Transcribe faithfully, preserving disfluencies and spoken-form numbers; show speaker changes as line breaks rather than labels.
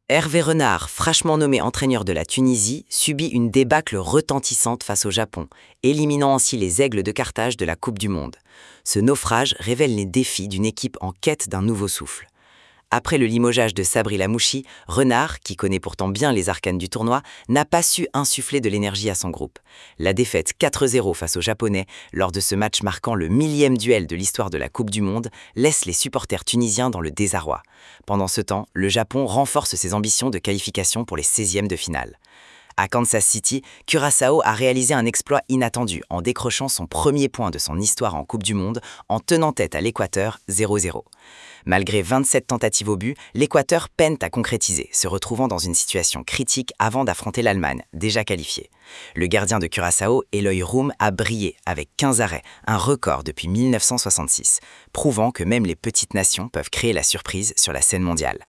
Hervé Renard, fraîchement nommé entraîneur de la Tunisie, subit une débâcle retentissante face au Japon, éliminant ainsi les Aigles de Carthage de la Coupe du Monde. Ce naufrage révèle les défis d'une équipe en quête d'un nouveau souffle. Après le limogeage de Sabri Lamouchi, Renard, qui connaît pourtant bien les arcanes du tournoi, n'a pas su insuffler de l'énergie à son groupe. La défaite quatre zéro face aux Japonais, lors de ce match marquant le millième duel de l'histoire de la Coupe du Monde, laisse les supporters tunisiens dans le désarroi. Pendant ce temps, le Japon renforce ses ambitions de qualification pour les seizièmes de finale. À Kansas City, Curaçao a réalisé un exploit inattendu en décrochant son premier point de son histoire en Coupe du Monde en tenant tête à l'Équateur zéro zéro. Malgré vingt-sept tentatives au but, l'Équateur peine à concrétiser, se retrouvant dans une situation critique avant d'affronter l'Allemagne, déjà qualifiée. Le gardien de Curaçao, Eloy Room, a brillé avec quinze arrêts, un record depuis mille neuf cent soixante-six, prouvant que même les petites nations peuvent créer la surprise sur la scène mondiale.